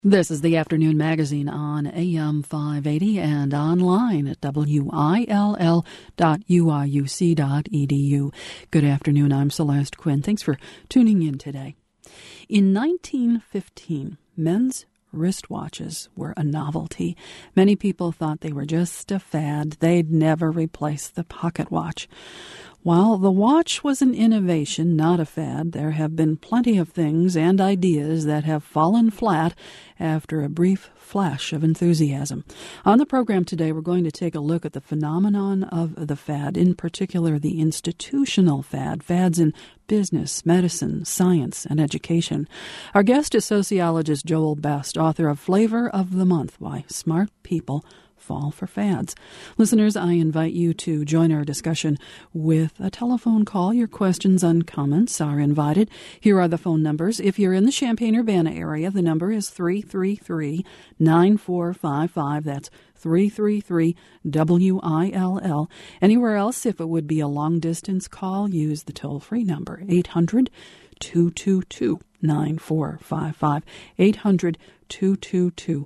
This is the Afternoon Magazine on AM 580 and online at WILL.UIUC.edu. Good afternoon, I'm Celeste Quinn. Thanks for tuning in today. In 1915, men's wristwatches were a novelty. Many people thought they were just a fad. They'd never replace the pocket watch. While the watch was an innovation, not a fad, there have been plenty of things and ideas that have fallen flat after a brief flash of enthusiasm. On the program today, we're going to take a look at the phenomenon of the fad, in particular the institutional fad, fads in business, medicine, science, and education. Our guest is sociologist Joel Best, author of Flavor of the Month, Why Smart People Fall for Fads. Listeners, I invite you to join our discussion with a telephone call. Your questions and comments are invited. Here are the phone numbers. If you're in the Champaign-Urbana area, the number is 333-9455. That's 333-WILL. Anywhere else, if it would be a long-distance call, use the toll-free number, 800-222-9455, 800-222-WILL.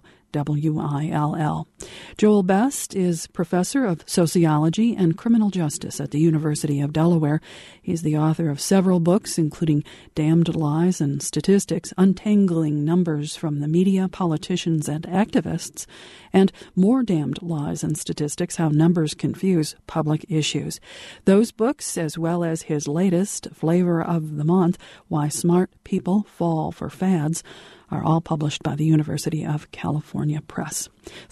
Joel Best is professor of sociology and criminal justice at the University of Delaware. He's the author of several books, including Damned Lies and Statistics, Untangling Numbers from the Media, Politicians, and Activists, and More Damned Lies and Statistics, How Numbers Confuse Public Issues. Those books, as well as his latest, Flavor of the Month, Why Smart People Fall for Fads, are all published by the University of California Press.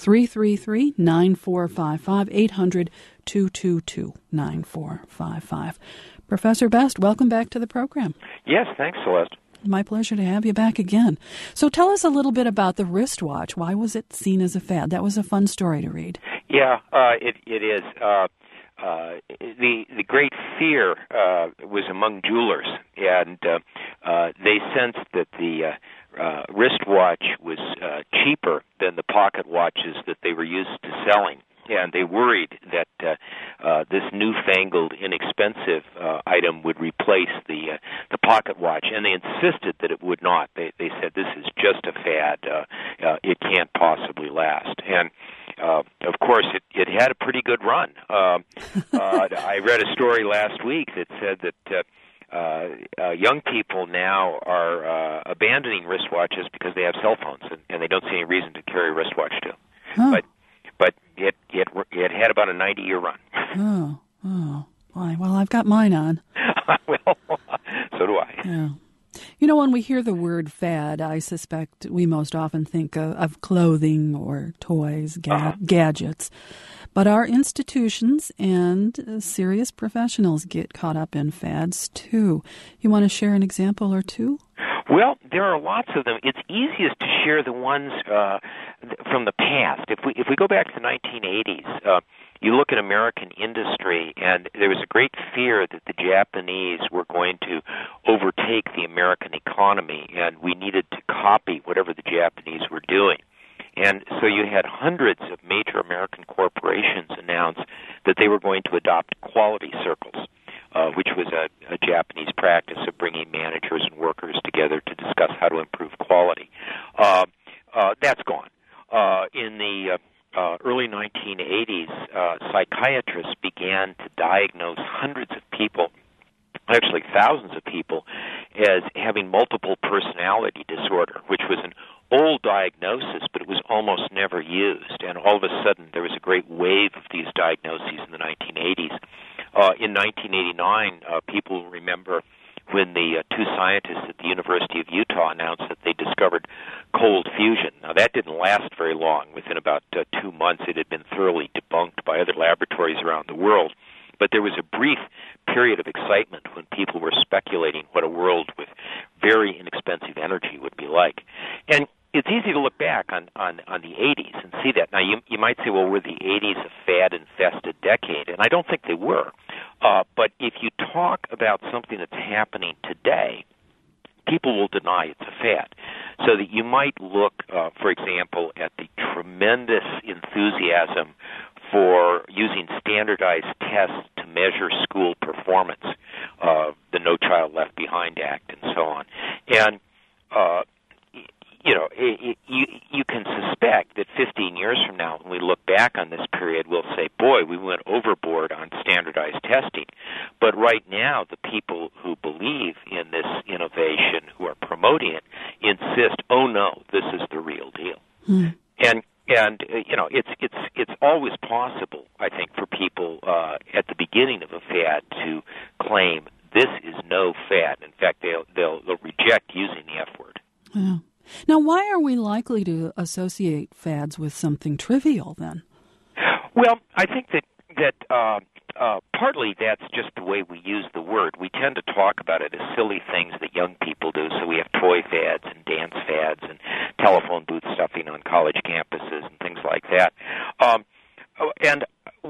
333-9455, 800-222-9455. Professor Best, welcome back to the program. Yes, thanks, Celeste. My pleasure to have you back again. So tell us a little bit about the wristwatch. Why was it seen as a fad? That was a fun story to read. Yeah, it is. The great fear was among jewelers, and they sensed that the wristwatch was cheaper than the pocket watches that they were used to selling. And they worried that this newfangled, inexpensive item would replace the pocket watch, and they insisted that it would not. They said, this is just a fad. It can't possibly last. And of course, it had a pretty good run. I read a story last week that said that young people now are abandoning wristwatches because they have cell phones, and they don't see any reason to carry a wristwatch too. Huh. But it had about a 90-year run. Oh, why? Well, I've got mine on. Well, so do I. Yeah. You know, when we hear the word fad, I suspect we most often think of clothing or toys, gadgets. But our institutions and serious professionals get caught up in fads, too. You want to share an example or two? Well, there are lots of them. It's easiest to share the ones from the past. If we go back to the 1980s, you look at American industry, and there was a great fear that the Japanese were going to overtake the American economy, and we needed to copy whatever the Japanese were doing. And so you had hundreds of major American corporations announce that they were going to adopt quality circles, which was a Japanese practice of bringing managers and workers together to discuss how to improve quality. That's gone. In the early 1980s, psychiatrists began to diagnose hundreds of people, actually thousands of people, as having multiple personality disorder, which was an old diagnosis, but it was almost never used. And all of a sudden, there was a great wave of these diagnoses in the 1980s. In 1989, people remember when the two scientists at the University of Utah announced that they discovered cold fusion. Now, that didn't last very long. Within about 2 months, it had been thoroughly debunked by other laboratories around the world. But there was a brief period of excitement when people were speculating what a world with very inexpensive energy would be like. And it's easy to look back on the 80s and see that. Now, you might say, well, were the 80s a fad-infested decade? And I don't think they were. But if you talk about something that's happening today, people will deny it's a fad. So that you might look, for example, at the tremendous enthusiasm for using standardized tests to measure school performance, the No Child Left Behind Act, and so on. And you can suspect that 15 years from now, when we look back on this period, we'll say, boy, we went overboard on standardized testing. But right now, the people who believe in this innovation, who are promoting it, insist, oh no, this is the real deal. And it's always possible, I think, for people at the beginning of a fad to claim this is no fad. In fact, they'll reject using the F word. Yeah. Now, why are we likely to associate fads with something trivial then? Well, I think that partly that's just the way we use the word. We tend to talk about it as silly things that young people do. So we have toy fads and dance fads and telephone booth stuffing on college campuses and things like that. And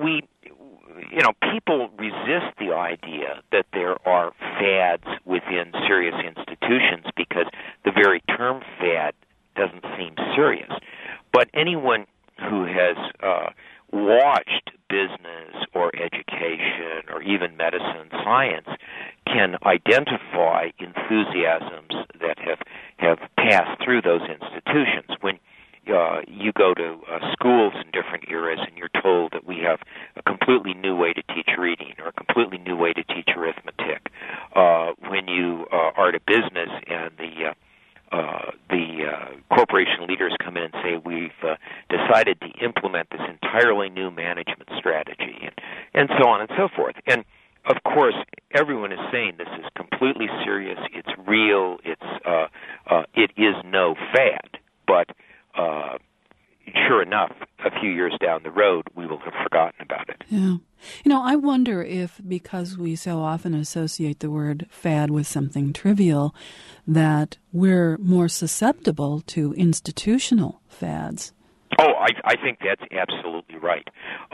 people resist the idea that there are fads within serious institutions because the very term fad doesn't seem serious. But anyone who has watched business or education or even medicine, science, can identify enthusiasms that have passed through those institutions. When you go to schools in different eras and you're told that we have a completely new way to teach reading or a completely new way to teach arithmetic. When you are at a business and the corporation leaders come in and say, we've decided to implement this entirely new management strategy, and so on and so forth. And, of course, everyone is saying this is completely serious, it's real, it is no fad. But sure enough, a few years down the road, we will have forgotten about it. Yeah. I wonder if because we so often associate the word fad with something trivial, that we're more susceptible to institutional fads. Oh, I think that's absolutely right.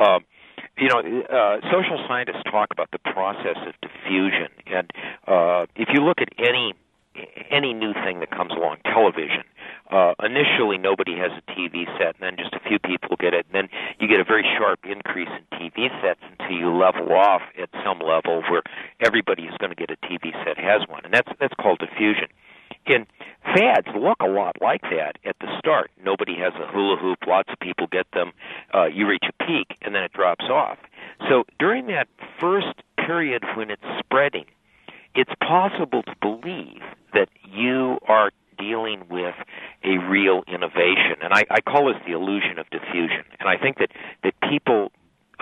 Social scientists talk about the process of diffusion, and if you look at any new thing that comes along, television, initially nobody has a TV set, and then just a few people get it, and then you get a very sharp increase in TV sets until you level off at some level where everybody who's going to get a TV set has one, and that's called diffusion. And fads look a lot like that at the start. Nobody has a hula hoop, lots of people get them, you reach a peak, and then it drops off. So during that first period when it's spreading, it's possible to believe that you are dealing with a real innovation. And I call this the illusion of diffusion. And I think that people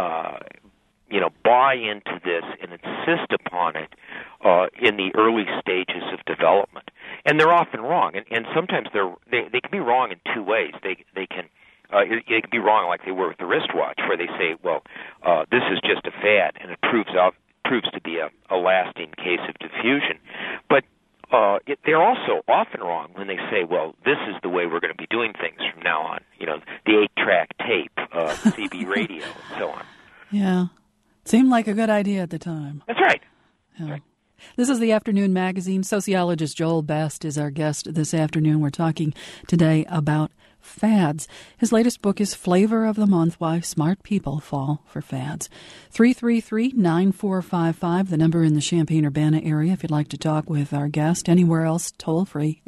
buy into this and insist upon it in the early stages of development. And they're often wrong. And sometimes they can be wrong in two ways. They can be wrong like they were with the wristwatch, where they say, well, this is just a fad, and it proves to be a lasting case of diffusion. But they're also often wrong when they say, well, this is the way we're going to be doing things from now on. The 8-track tape, CB radio, and so on. Yeah. Seemed like a good idea at the time. That's right. Yeah. Right. This is the Afternoon Magazine. Sociologist Joel Best is our guest this afternoon. We're talking today about fads. His latest book is Flavor of the Month, Why Smart People Fall for Fads. 333-9455, the number in the Champaign-Urbana area. If you'd like to talk with our guest anywhere else, toll free,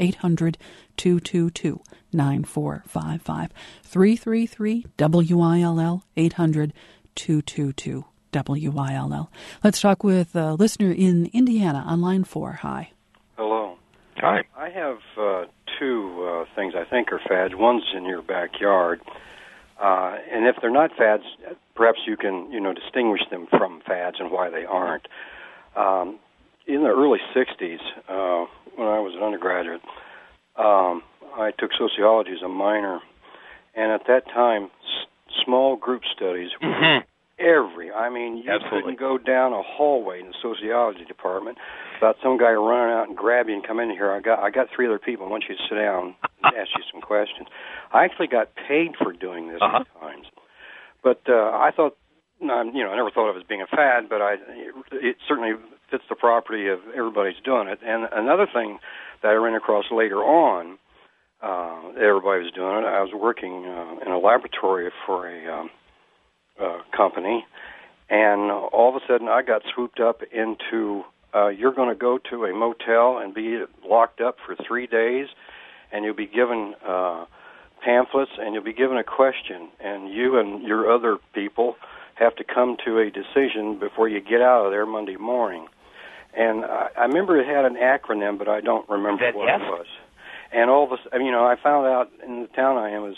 800-222-9455. 333-WILL, 800-222-WILL. Let's talk with a listener in Indiana on line 4. Hi. Hello. Hi. I have two things I think are fads. One's in your backyard, and if they're not fads, perhaps you can distinguish them from fads and why they aren't. In the early '60s, when I was an undergraduate, I took sociology as a minor, and at that time, small group studies were you Absolutely. couldn't go down a hallway in the sociology department without some guy running out and grab you and come in here. I got 3 other people. I want you to sit down and ask you some questions. I actually got paid for doing this at times, but I thought, I never thought of it as being a fad, but it certainly fits the property of everybody's doing it. And another thing that I ran across later on, everybody was doing it. I was working in a laboratory for a company, and all of a sudden I got swooped up into you're going to go to a motel and be locked up for 3 days, and you'll be given pamphlets, and you'll be given a question, and you and your other people have to come to a decision before you get out of there Monday morning. And I remember it had an acronym, but I don't remember what it was. And all this, I found out in the town I am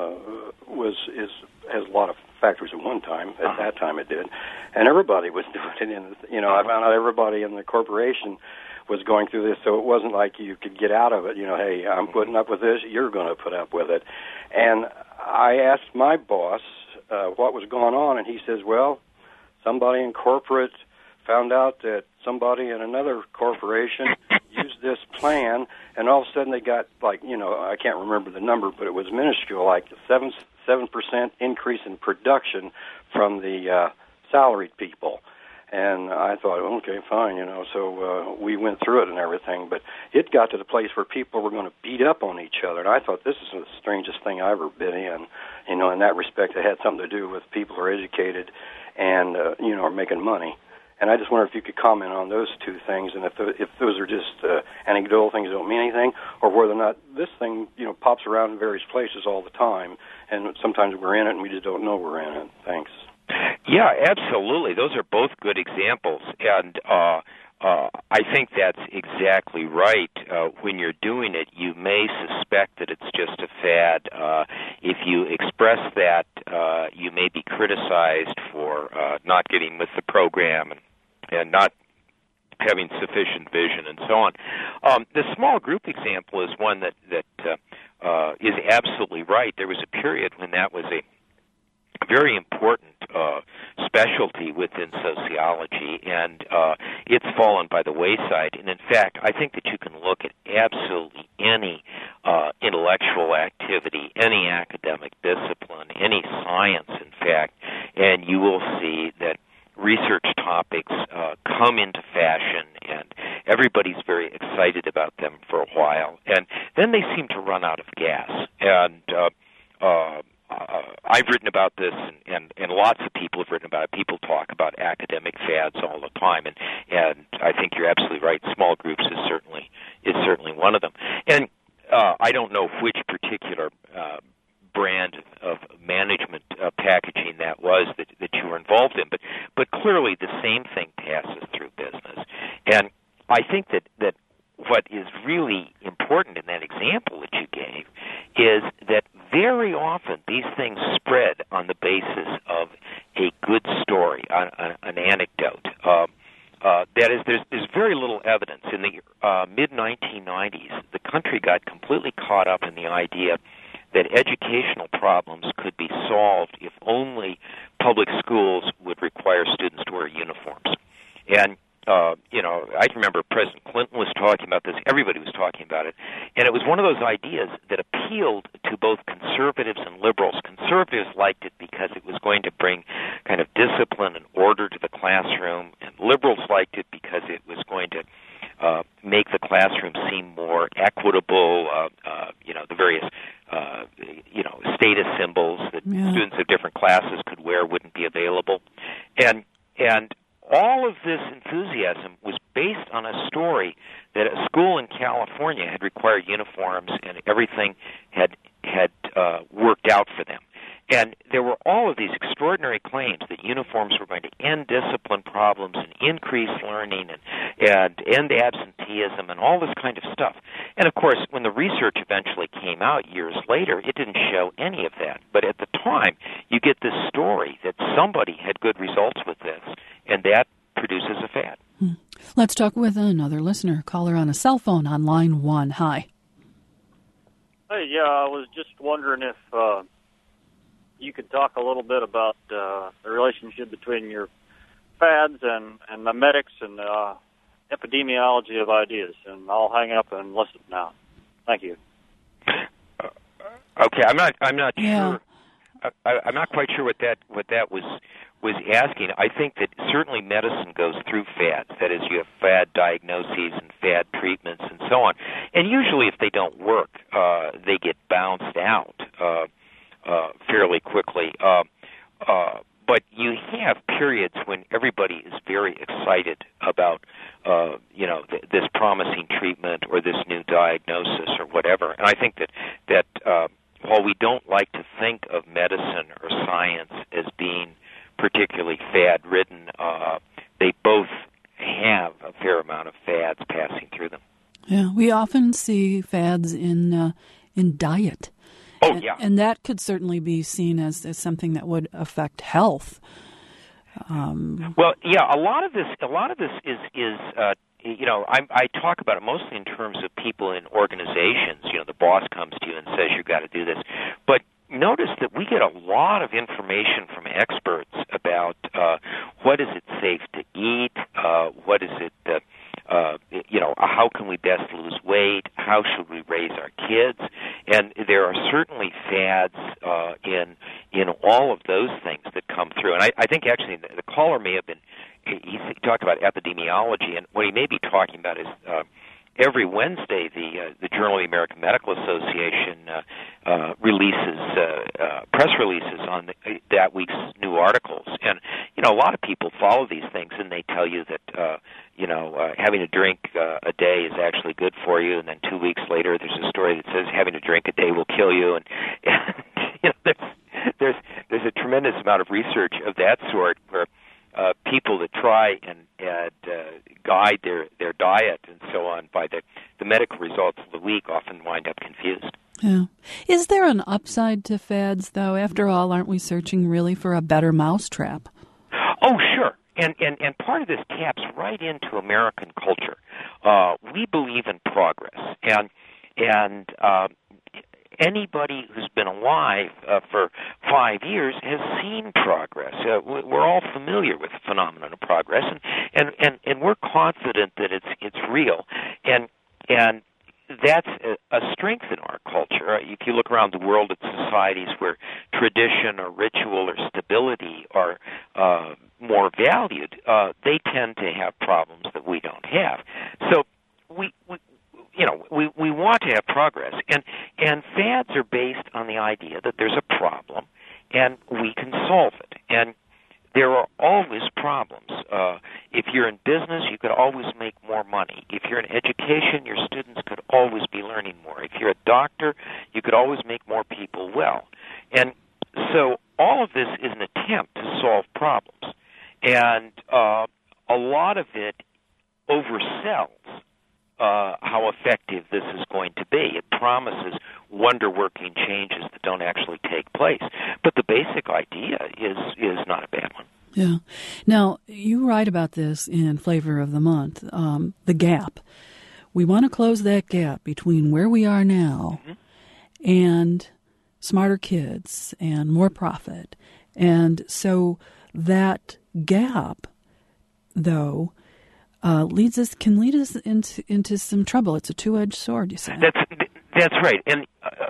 has a lot of factories at one time. At that time, it did, and everybody was doing it. I found out everybody in the corporation was going through this, so it wasn't like you could get out of it. Hey, I'm putting up with this. You're going to put up with it. And I asked my boss what was going on, and he says, "Well, somebody in corporate found out that somebody in another corporation used this plan, and all of a sudden they got, I can't remember the number, but it was minuscule, like 7% increase in production from the salaried people." And I thought, okay, fine, so we went through it and everything, but it got to the place where people were going to beat up on each other, and I thought this is the strangest thing I ever been in. In that respect, it had something to do with people who are educated and, are making money. And I just wonder if you could comment on those two things, and if those are just anecdotal things that don't mean anything, or whether or not this thing, pops around in various places all the time, and sometimes we're in it and we just don't know we're in it. Thanks. Yeah, absolutely. Those are both good examples, and I think that's exactly right. When you're doing it, you may suspect that it's just a fad. If you express that, you may be criticized for not getting with the program and not having sufficient vision and so on. The small group example is one that is absolutely right. There was a period when that was a very important specialty within sociology, and it's fallen by the wayside. And in fact, I think that you can look at absolutely any intellectual activity, any academic discipline, any science, in fact, and you will see that research topics come into fashion, and everybody's very excited about them for a while, and then they seem to run out of gas. And I've written about this, and lots of people have written about it. People talk about academic fads all the time, and I think you're absolutely right. Small groups is certainly one of them. And I don't know which particular brand of management packaging that was that you were involved in, but clearly the same thing passes through business. And I think that what is really important in that example that you gave is that very often these things spread on the basis of a good story, an anecdote. That is, there's very little evidence. In the mid-1990s, the country got completely caught up in the idea that educational problems could be solved if only public schools would require students to wear uniforms. And I remember President Clinton was talking about this. Everybody was talking about it. And it was one of those ideas that appealed to both conservatives and liberals. Conservatives liked it because it was going to bring kind of discipline and order to the classroom, and liberals liked it because it was going to make the classroom seem more equitable, the various, status symbols that students of different classes could wear wouldn't be available. And all of this enthusiasm was based on a story that a school in California had required uniforms and everything had worked out for them. And there were all of these extraordinary claims that uniforms were going to end discipline problems and increase learning and end absenteeism and all this kind of stuff. And, of course, when the research eventually came out years later, it didn't show any of that. But at the time, you get this story that somebody had good results with this, and that produces a fad. Let's talk with another listener. Caller on a cell phone on line 1. Hi. Hey, I was just wondering if you could talk a little bit about the relationship between your fads and memetics and epidemiology of ideas. And I'll hang up and listen now. Thank you. Okay, I'm not sure. I'm not quite sure what that was asking. I think that certainly medicine goes through fads. That is, you have fad diagnoses and fad treatments and so on. And usually, if they don't work, they get bounced out fairly quickly. but you have periods when everybody is very excited about, this promising treatment or this new diagnosis or whatever. And I think that while we don't like to think of medicine or science as being particularly fad-ridden, they both have a fair amount of fads passing through them. Yeah, we often see fads in diet. Oh, yeah. And that could certainly be seen as something that would affect health. Well, yeah, a lot of this is I talk about it mostly in terms of people in organizations. The boss comes to you and says you've got to do this. But notice that we get a lot of information from experts about what is it safe to eat, what is it how can we best lose weight, how should we raise our kids, and there are certainly fads in all of those things that come through. And I think actually the caller may have been, he talked about epidemiology, and what he may be talking about is every Wednesday the Journal of the American Medical Association releases press releases on that week's new articles, and a lot of people follow these things, and they tell you that having a drink a day is actually good for you, and then 2 weeks later there's a story that says having a drink a day will kill you, and there's a tremendous amount of research of that sort where people that try and guide their diet and so on by the medical results of the week often wind up confused. Yeah. Is there an upside to fads, though? After all, aren't we searching really for a better mousetrap? Oh, sure. And part of this taps right into American culture. We believe in progress. And anybody who's been alive for 5 years has seen progress. We're all familiar with the phenomenon of progress, and we're confident that it's real. And that's a strength in our culture. If you look around the world at societies where tradition or ritual or stability are more valued, they tend to have problems that we don't have. So we want to have progress, and fads are based on the idea that there's a problem and we can solve it. And there are always problems. If you're in business, you could always make more money. If you're in education, your students could always be learning more. If you're a doctor, you could always make more people well. And so all of this is an attempt to solve problems. And a lot of it oversells how effective this is going to be. It promises wonder-working changes that don't actually take place. But the basic idea is not a bad one. Yeah. Now, you write about this in Flavor of the Month, the gap. We want to close that gap between where we are now and smarter kids and more profit. And so that gap, though, can lead us into some trouble. It's a two-edged sword, you say. That's right. And,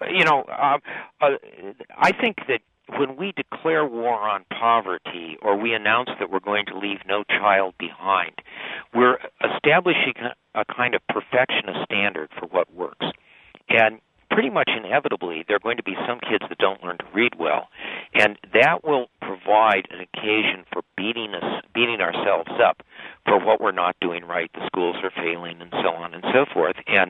I think that when we declare war on poverty or we announce that we're going to leave no child behind, we're establishing a kind of perfectionist standard for what works. And pretty much inevitably, there are going to be some kids that don't learn to read well, and that will provide an occasion for beating ourselves up for what we're not doing right. The schools are failing, and so on and so forth, and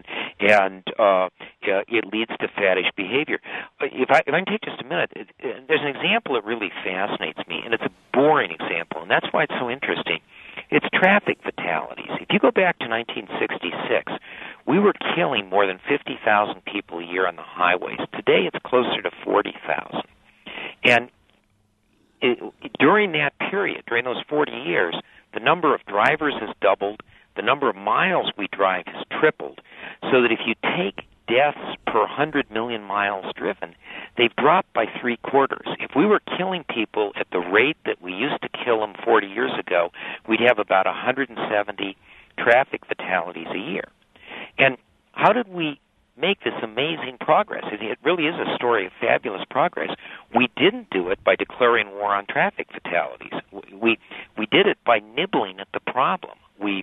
it leads to faddish behavior. If I can take just a minute, there's an example that really fascinates me, and it's a boring example, and that's why it's so interesting. It's traffic fatalities. If you go back to 1966, we were killing more than 50,000 people a year on the highways. Today it's closer to 40,000. And during that period, during those 40 years, the number of drivers has doubled, the number of miles we drive has tripled, so that if you take deaths per 100 million miles driven, they've dropped by 3/4. If we were killing people at the rate that we used to kill them 40 years ago, we'd have about 170 traffic fatalities a year. And how did we make this amazing progress? It really is a story of fabulous progress. We didn't do it by declaring war on traffic fatalities. We did it by nibbling at the problem. We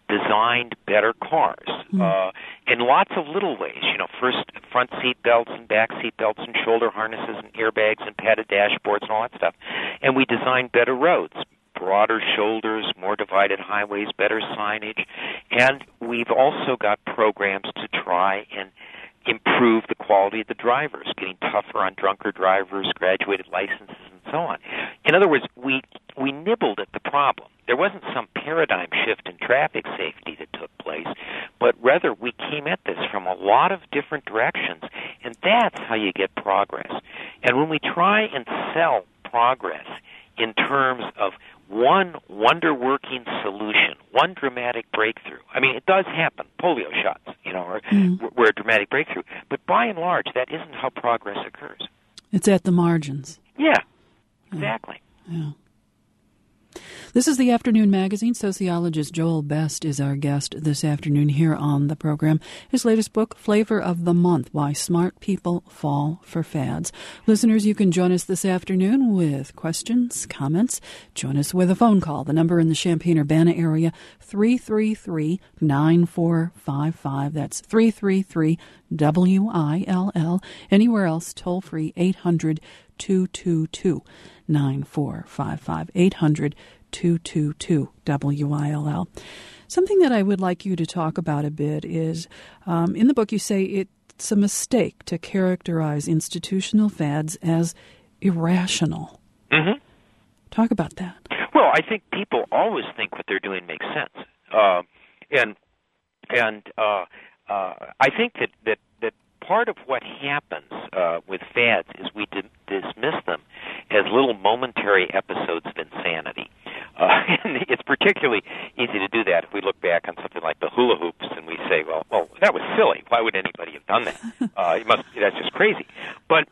designed better cars in lots of little ways. First front seat belts and back seat belts and shoulder harnesses and airbags and padded dashboards and all that stuff. And we designed better roads, broader shoulders, more divided highways, better signage. And we've also got programs to try and improve the quality of the drivers, getting tougher on drunker drivers, graduated licenses, and so on. In other words, we nibbled at the problem. There wasn't some paradigm shift in traffic safety that took place, but rather we came at this from a lot of different directions, and that's how you get progress. And when we try and sell progress in terms of one wonder-working solution, one dramatic breakthrough. I mean, it does happen, polio shots, we're a dramatic breakthrough. But by and large, that isn't how progress occurs. It's at the margins. Yeah, exactly. Yeah. This is the Afternoon Magazine. Sociologist Joel Best is our guest this afternoon here on the program. His latest book, Flavor of the Month, Why Smart People Fall for Fads. Listeners, you can join us this afternoon with questions, comments. Join us with a phone call. The number in the Champaign-Urbana area, 333-9455. That's 333-WILL. Anywhere else, toll free, 800-222-9455. 800-222-WILL. Something that I would like you to talk about a bit is, in the book you say it's a mistake to characterize institutional fads as irrational. Mm-hmm. Talk about that. Well, I think people always think what they're doing makes sense. And I think that part of what happens with fads is we dismiss them as little momentary episodes of insanity. And it's particularly easy to do that if we look back on something like the hula hoops and we say, well, that was silly. Why would anybody have done that? That's just crazy. But,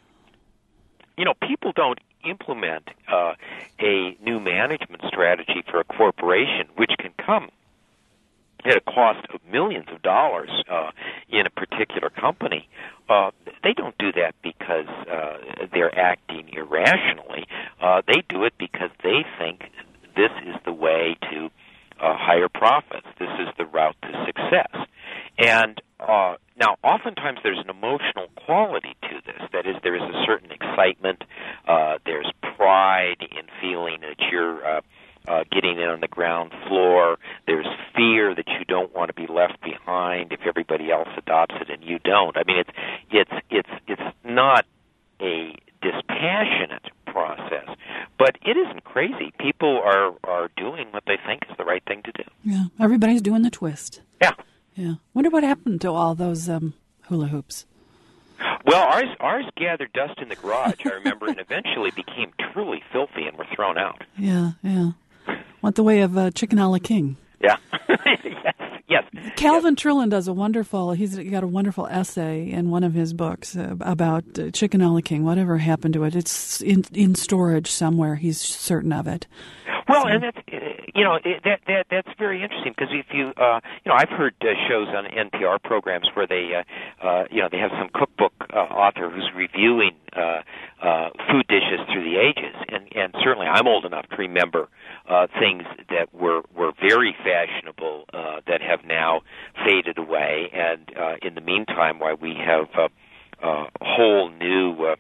people don't implement a new management strategy for a corporation, which can come at a cost of millions of dollars in a particular company. They don't do that because they're acting irrationally. They do it because they think this is the way to higher profits. This is the route to success. And now, oftentimes there's an emotional quality to this. That is, there is a certain excitement. There's pride in feeling that you're getting in on the ground floor. There's fear that you don't want to be left behind if everybody else adopts it and you don't. I mean, it's not a dispassionate process, but it isn't crazy. People are doing what they think is the right thing to do. Yeah, everybody's doing the twist. Yeah. Yeah. Wonder what happened to all those hula hoops. Well, ours gathered dust in the garage, I remember, and eventually became truly filthy and were thrown out. Yeah. Went the way of Chicken a la King. Yeah. Yes. Calvin Trillin does he's got a wonderful essay in one of his books about Chicken a la King. Whatever happened to it? It's in storage somewhere. He's certain of it. Well, and that's that's very interesting because if you I've heard shows on NPR programs where they they have some cookbook author who's reviewing food dishes through the ages, and certainly I'm old enough to remember things that were very fashionable that have now faded away, and in the meantime, why we have whole new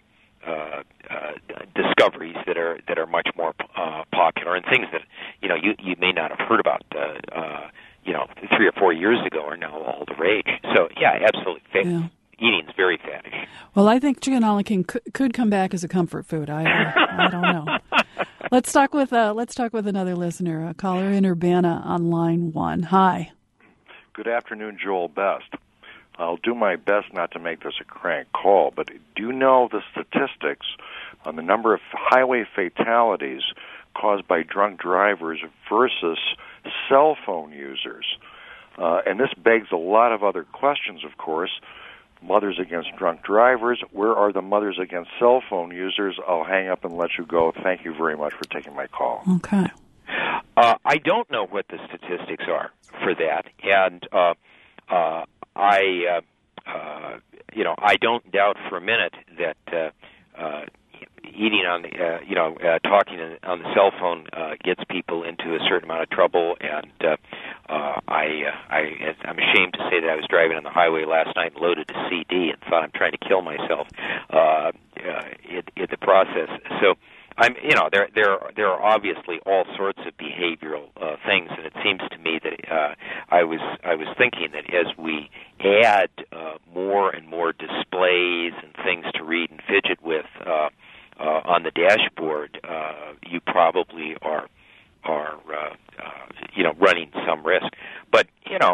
discoveries that are much more popular, and things that you may not have heard about 3 or 4 years ago are now all the rage. So yeah, absolutely. Eating's very faddish. Well, I think Chicken a la King could come back as a comfort food. I don't know. Let's talk with another listener, a caller in Urbana on line 1. Hi. Good afternoon, Joel Best. I'll do my best not to make this a crank call, but do you know the statistics on the number of highway fatalities caused by drunk drivers versus cell phone users? And this begs a lot of other questions, of course. Mothers against drunk drivers. Where are the mothers against cell phone users? I'll hang up and let you go. Thank you very much for taking my call. Okay. I don't know what the statistics are for that, and I don't doubt for a minute that eating on talking on the cell phone gets people into a certain amount of trouble, and I'm ashamed to say that I was driving on the highway last night and loaded a CD and thought I'm trying to kill myself in the process. So there are obviously all sorts of behavioral things, and it seems to me that I was thinking that as we add more and more displays and things to read and fidget with on the dashboard, you probably are running some risk. But and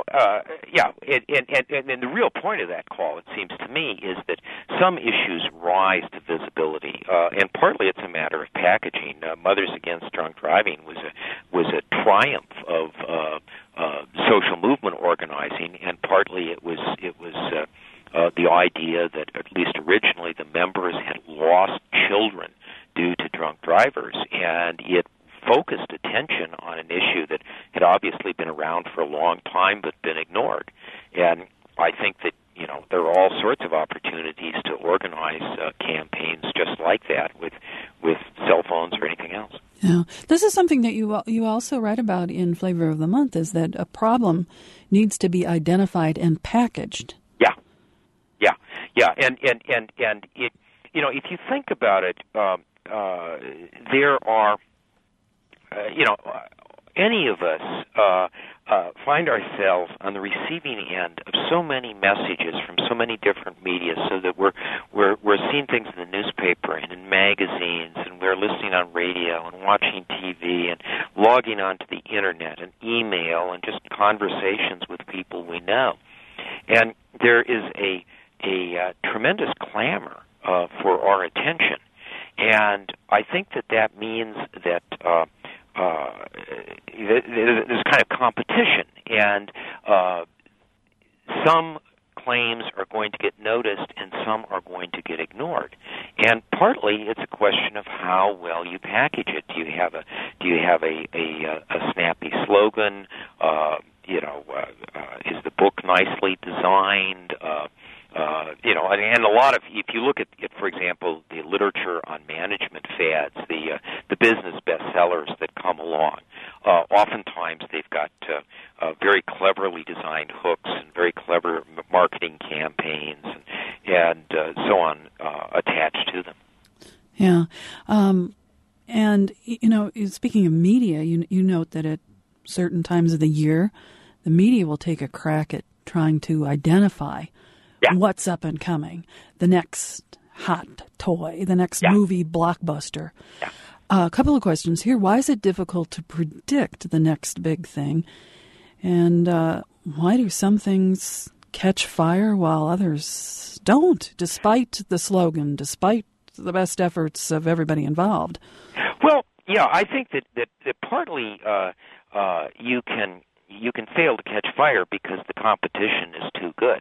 the real point of that call, it seems to me, is that some issues rise to visibility, and partly it's a matter of packaging. Mothers Against Drunk Driving was a triumph of social movement organizing, and partly it was the idea that, at least originally, the members had lost children due to drunk drivers, and it focused attention on an issue that had obviously been around for a long time but been ignored. And I think that there are all sorts of opportunities to organize campaigns just like that with cell phones or anything else. Yeah, this is something that you also write about in Flavor of the Month, is that a problem needs to be identified and packaged. Yeah, and it, if you think about it, there are. Any of us find ourselves on the receiving end of so many messages from so many different media, so that we're seeing things in the newspaper and in magazines, and we're listening on radio and watching TV and logging onto the internet and email and just conversations with people we know. And there is a tremendous clamor for our attention, and I think that means that there's kind of competition, and some claims are going to get noticed and some are going to get ignored. And partly it's a question of how well you package it. Do you have a snappy slogan? Is the book nicely designed? And a lot of, if you look at for example, the literature on management fads, the business bestsellers that come along, oftentimes they've got very cleverly designed hooks and very clever marketing campaigns and so on attached to them. Yeah, and speaking of media, you note that at certain times of the year, the media will take a crack at trying to identify what's up and coming, the next hot toy, the next movie blockbuster. Yeah. A couple of questions here. Why is it difficult to predict the next big thing? And why do some things catch fire while others don't, despite the slogan, despite the best efforts of everybody involved? Well, I think that partly you can fail to catch fire because the competition is too good.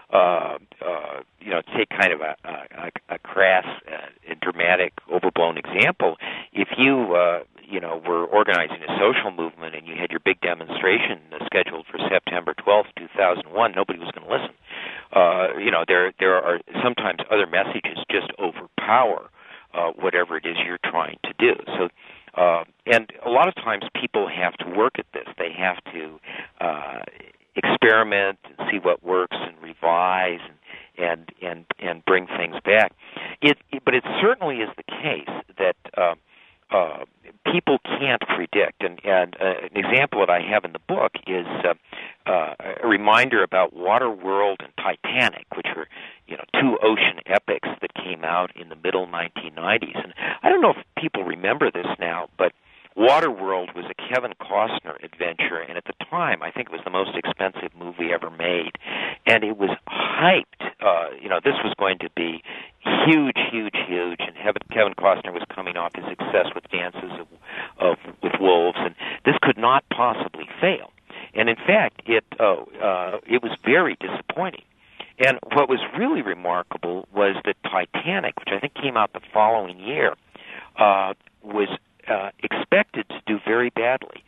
Take kind of a crass and dramatic, overblown example. If you were organizing a social movement and you had your big demonstration scheduled for September 12th, 2001, nobody was going to listen. There are sometimes other messages just overpower whatever it is you're trying to do. So. And a lot of times people have to work at this. They have to experiment and see what works and revise and bring things back. But it certainly is the case that people can't predict. And an example that I have in the book is a reminder about Waterworld and Titanic, which were two ocean epics that came out in the middle 1990s. And I don't know if people remember this now, but Waterworld was a Kevin Costner adventure, and at the time, I think it was the most expensive movie ever made. And it was hyped. This was going to be huge, and Kevin Costner was coming off his success with Dances with Wolves, and this could not possibly fail. And in fact, it was very disappointing. And what was really remarkable was that Titanic, which I think came out the following year, was expected to do very badly.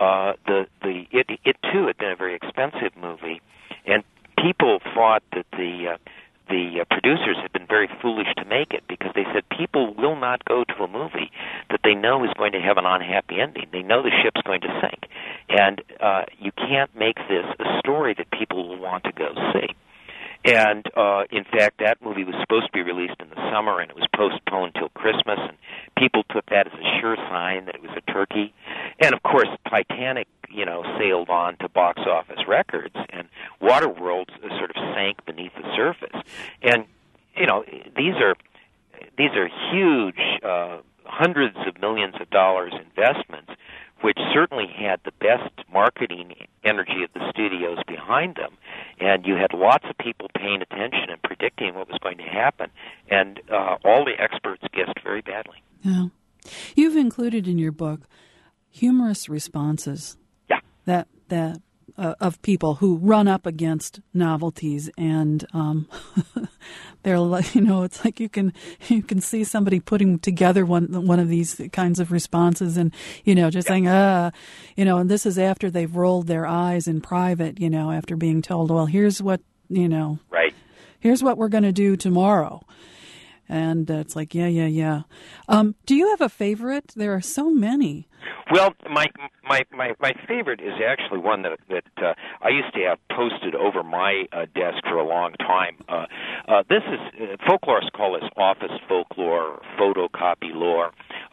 It too had been a very expensive movie, and people thought that the producers had been very foolish to make it, because they said people will not go to a movie that they know is going to have an unhappy ending. They know the ship's going to sink. and you can't make this a story that people will want to go see. And in fact, that movie was supposed to be released in the summer, and it was postponed till Christmas, and people took that as a sure sign that it was a turkey. And of course, Titanic, sailed on to box office records, and Waterworld sort of sank beneath the surface. And these are huge, hundreds of millions of dollars investments, which certainly had the best marketing energy of the studios behind them. And you had lots of people paying attention and predicting what was going to happen. And all the experts guessed very badly. Yeah. You've included in your book humorous responses. Yeah. That of people who run up against novelties, and they're like, it's like you can see somebody putting together one of these kinds of responses, and just saying and this is after they've rolled their eyes in private, after being told, well, here's what right, here's what we're going to do tomorrow. And it's like, yeah. Do you have a favorite? There are so many. Well, my favorite is actually one that I used to have posted over my desk for a long time. This is folklorists call this office folklore, photocopy lore.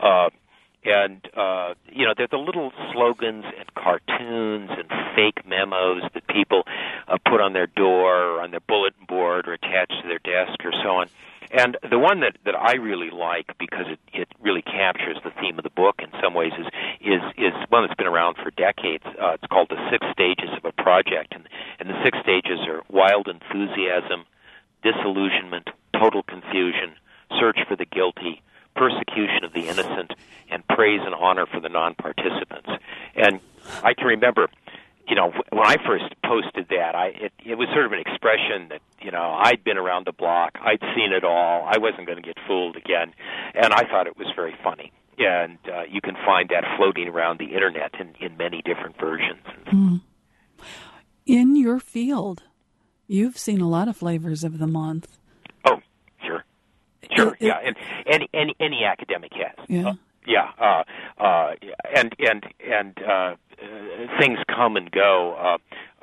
And they're the little slogans and cartoons and fake memos that people put on their door or on their bulletin board or attached to their desk or so on. And the one that I really like, because it really captures the theme of the book in some ways, is one that's been around for decades. It's called The 6 Stages of a Project. And the 6 stages are wild enthusiasm, disillusionment, total confusion, search for the guilty, persecution of the innocent, and praise and honor for the non-participants. And I can remember, when I first posted that, it was sort of an expression that, I'd been around the block, I'd seen it all, I wasn't going to get fooled again, and I thought it was very funny. And you can find that floating around the Internet in many different versions. In your field, you've seen a lot of flavors of the month. Oh, sure, yeah, and any academic has. Yeah. And things come and go.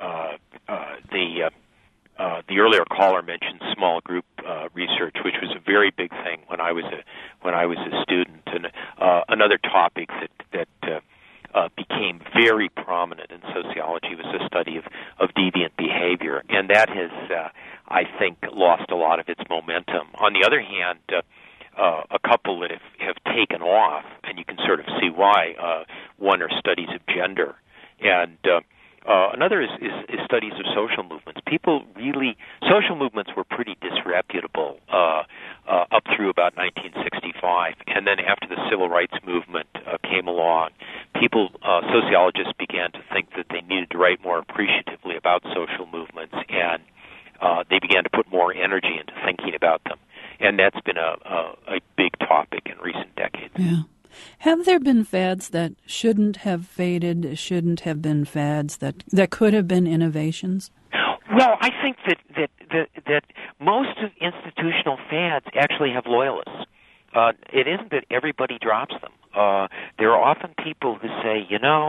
The earlier caller mentioned small group research, which was a very big thing when I was a student, and another topic that became very prominent in sociology was the study of deviant behavior, and that has, I think, lost a lot of its momentum. On the other hand, a couple that have taken off, and you can sort of see why. One are studies of gender, and another is studies of social movements. Social movements were pretty disreputable up through about 1965, and then after the Civil Rights Movement came along, sociologists began to think that they needed to write more appreciatively about social movements, and they began to put more energy into thinking about them. And that's been a big topic in recent decades. Yeah. Have there been fads that shouldn't have faded, shouldn't have been fads, that could have been innovations? Well, I think that most of institutional fads actually have loyalists. It isn't that everybody drops them. There are often people who say,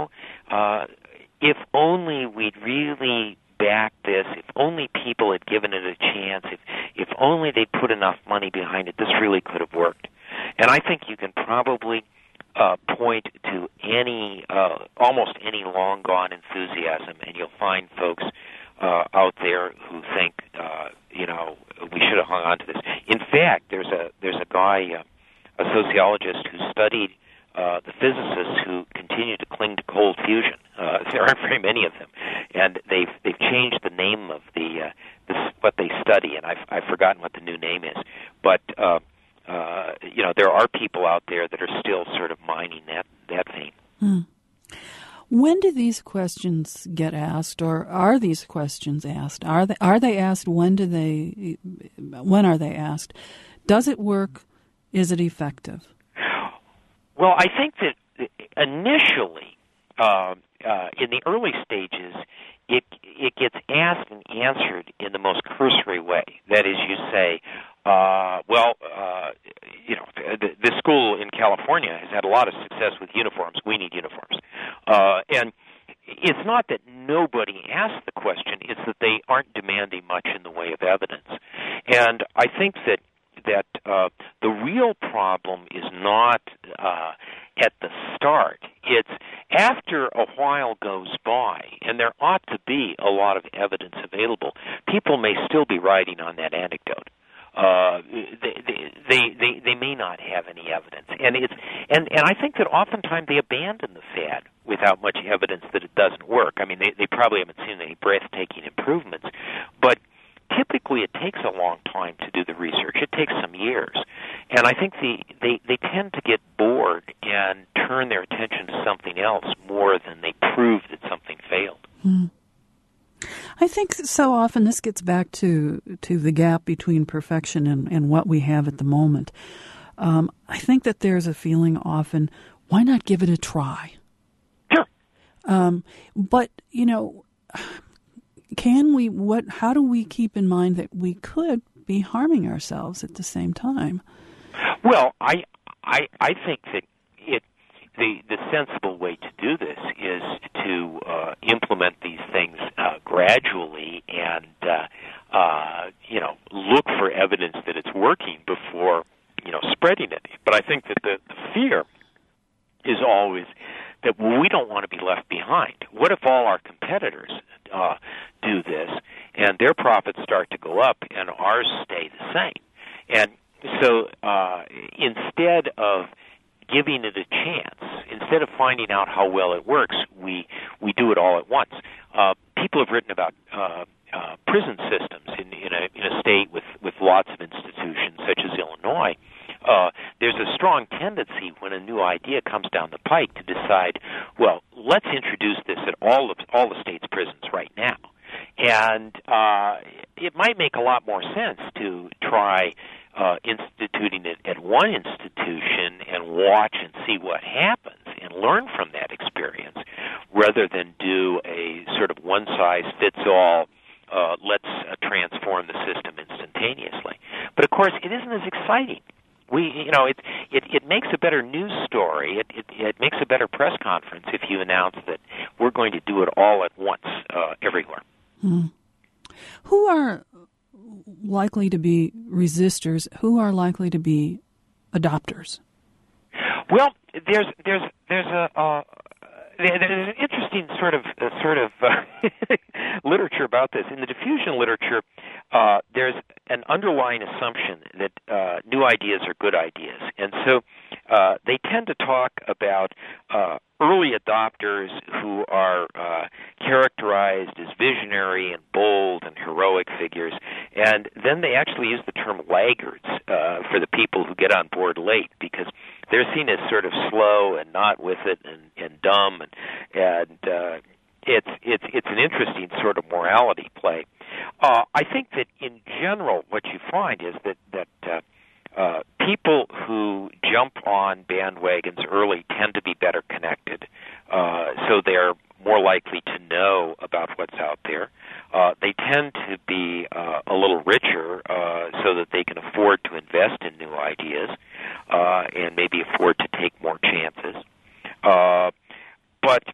if only we'd really back this, if only people had given it a chance, if only they'd put enough money behind it, this really could have worked. And I think you can probably point to almost any long-gone enthusiasm, and you'll find folks out there who think, we should have hung on to this. In fact, there's a guy, a sociologist, who studied the physicists who continue to cling to cold fusion. There aren't very many of them, and they've changed the name of what they study, and I've forgotten what the new name is. But there are people out there that are still sort of mining that vein. When do these questions get asked, or are these questions asked? Are they asked? When are they asked? Does it work? Is it effective? Well, I think that initially, in the early stages, it gets asked and answered in the most cursory way. That is, you say, this school in California has had a lot of success with uniforms. We need uniforms. And it's not that nobody asks the question, it's that they aren't demanding much in the way of evidence. And I think that the real problem is not at the start. It's after a while goes by, and there ought to be a lot of evidence available. People may still be riding on that anecdote. They may not have any evidence, and I think that oftentimes they abandon the fad without much evidence that it doesn't work. I mean, they probably haven't seen any breathtaking improvements, but typically it takes a long time to do the research. It takes some years, and I think they tend to get bored and turn their attention to something else more than they prove that something failed. I think so often this gets back to the gap between perfection and what we have at the moment. I think that there's a feeling often, why not give it a try? Sure. But, how do we keep in mind that we could be harming ourselves at the same time? Well, I think that the sensible way to do this is to implement these things gradually and look for evidence that it's working before spreading it. But I think that the fear is always that we don't want to be left behind. What if all our competitors do this and their profits start to go up and ours stay the same? And so instead of giving it a chance, instead of finding out how well it works, we do it all at once. People have written about prison systems in a state with lots of institutions, such as Illinois. There's a strong tendency when a new idea comes down the pike to decide, well, let's introduce this at all the state's prisons right now. And it might make a lot more sense to try instituting it at one institution and watch and see what happens and learn from that experience, rather than do a sort of one-size-fits-all, let's transform the system instantaneously. But of course, it isn't as exciting. It makes a better news story. It makes a better press conference if you announce that we're going to do it all at once everywhere. Who are likely to be resistors? Who are likely to be adopters? Well, there's an interesting sort of literature about this. In the diffusion literature, there's an underlying assumption that new ideas are good ideas, and so they tend to talk about early adopters who are characterized as visionary and bold and heroic figures, and then they actually use the term laggards for the people who get on board late, because they're seen as sort of slow and not with it and dumb, and it's an interesting sort of morality play. I think that in general, what you find is that people who jump on bandwagons early tend to be better connected, so they're more likely to know about what's out there. They tend to be a little richer, so that they can afford to invest in new ideas and maybe afford to take more chances. But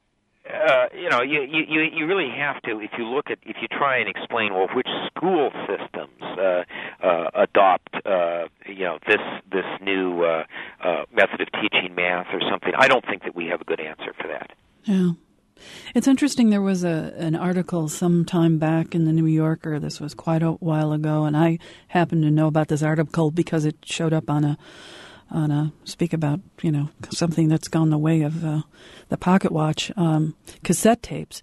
you really have to, if you try and explain, well, which school systems adopt this new method of teaching math or something, I don't think that we have a good answer for that. Yeah. It's interesting, there was an article some time back in the New Yorker, this was quite a while ago, and I happened to know about this article because it showed up on a speak about, something that's gone the way of the pocket watch, cassette tapes,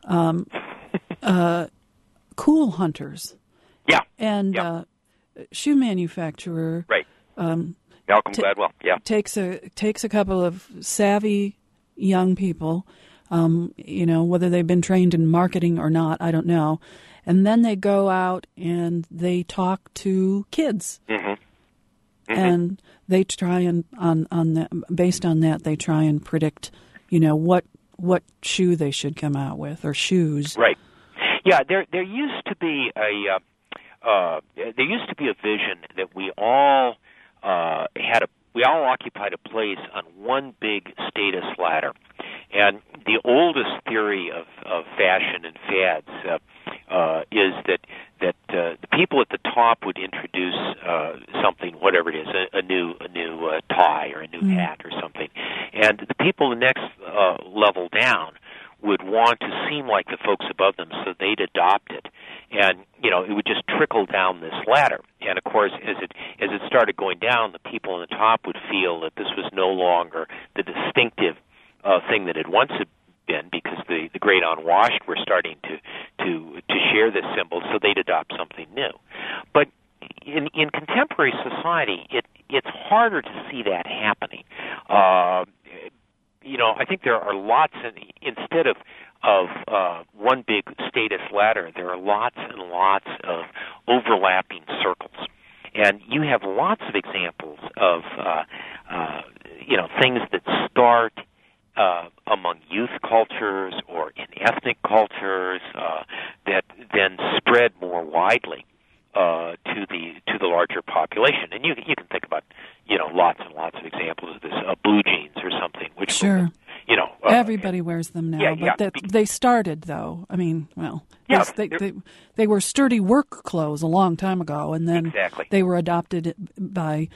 Cool Hunters. Yeah. And shoe manufacturer. Right. Malcolm Gladwell, yeah. Takes a couple of savvy young people, whether they've been trained in marketing or not, I don't know. And then they go out and they talk to kids. Mm-hmm. Mm-hmm. And they try and based on that, they try and predict, what shoe they should come out with, or shoes. Right. Yeah. There used to be a vision that we all occupied a place on one big status ladder, And the oldest theory of fashion and fads is that the people at the top would introduce something, whatever it is, a new tie or a new hat or something, and the people the next level down would want to seem like the folks above them, so they'd adopt it, and it would just trickle down this ladder. And of course, as it started going down, the people on the top would feel that this was no longer the distinctive thing that it once had been, because the great unwashed were starting to share this symbol, so they'd adopt something new. But in contemporary society, it's harder to see that happening. I think there are lots, instead of one big status ladder, there are lots and lots of overlapping circles. And you have lots of examples of, things that start among youth cultures or in ethnic cultures that then spread more widely to the larger population. And you can think about lots and lots of examples of this, blue jeans or something, which sure. Everybody wears them now, but they started, though. I mean, they were sturdy work clothes a long time ago, and then they were adopted by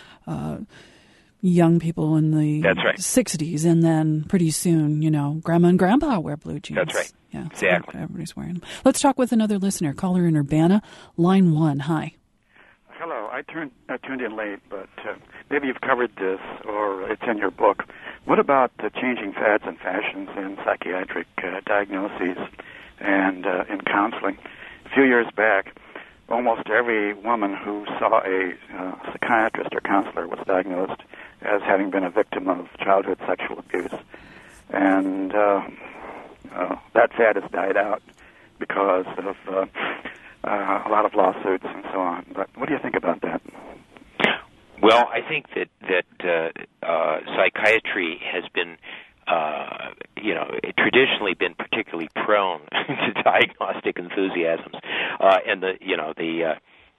young people in the 60s, and then pretty soon, Grandma and Grandpa wear blue jeans. That's right. Yeah, exactly. So everybody's wearing them. Let's talk with another listener. Caller in Urbana, line 1. Hi. Hello. I tuned in late, but maybe you've covered this, or it's in your book. What about the changing fads and fashions in psychiatric diagnoses and in counseling? A few years back, almost every woman who saw a psychiatrist or counselor was diagnosed as having been a victim of childhood sexual abuse. And that fad has died out because of a lot of lawsuits and so on. But what do you think about that? Well, I think that psychiatry has been, traditionally been particularly prone to diagnostic enthusiasms, and the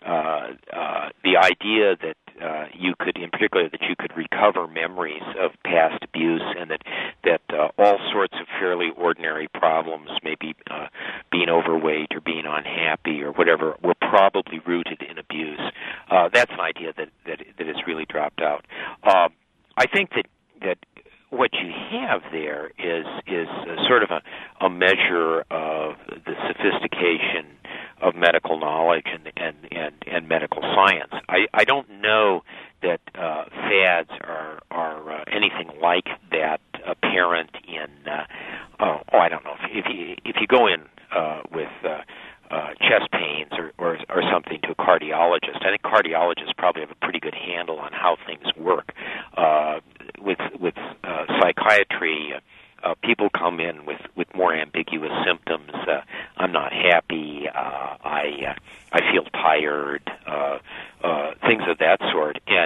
idea that you could, in particular, that you could recover memories of past abuse, and that all sorts of fairly ordinary problems, maybe being overweight or being unhappy or whatever, were probably rooted in abuse. That's an idea that has really dropped out. I think that what you have there is sort of a measure of the sophistication of medical knowledge and medical science. I don't know that fads are anything like that apparent in I don't know, if you go in with chest pains or something to a cardiologist. I think cardiologists probably have a pretty good handle on how things work. With psychiatry, people come in with more ambiguous symptoms. I'm not happy. I feel tired. Things of that sort. And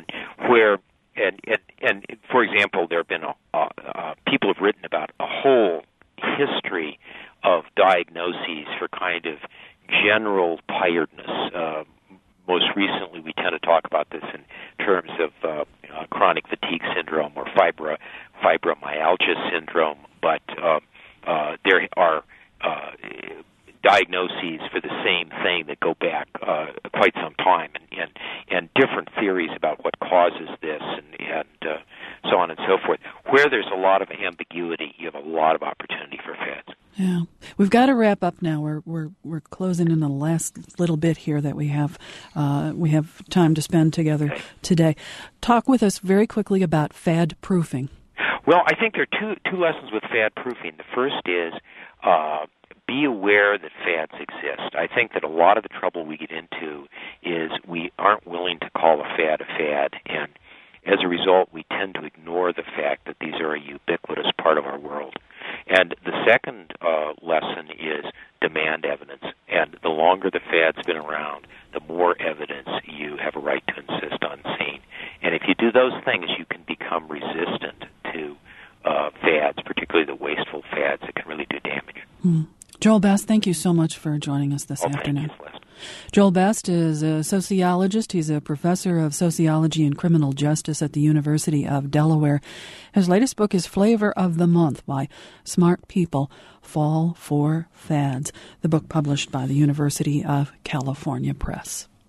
for example, there have been people have written about a whole history of diagnoses for kind of general tiredness. Most recently, we tend to talk about this in terms of chronic fatigue syndrome or fibromyalgia syndrome, but there are diagnoses for the same thing that go back quite some time, and different theories about what causes this, and so on and so forth. Where there's a lot of ambiguity, you have a lot of opportunity for fads. Yeah, we've got to wrap up now. We're closing in the last little bit here that we have time to spend together today. Talk with us very quickly about fad proofing. Well, I think there are two lessons with fad proofing. The first is be aware that fads exist. I think that a lot of the trouble we get into is we aren't willing to call a fad, and as a result, we tend to ignore the fact that these are a ubiquitous part of our world. And the second lesson is demand evidence. And the longer the fad's been around, the more evidence you have a right to insist on seeing. And if you do those things, you can become resistant to fads, particularly the wasteful fads that can really do damage. Joel Best, thank you so much for joining us this afternoon. Thank you, Celeste. Joel Best is a sociologist. He's a professor of sociology and criminal justice at the University of Delaware. His latest book is Flavor of the Month: Why Smart People Fall for Fads, the book published by the University of California Press.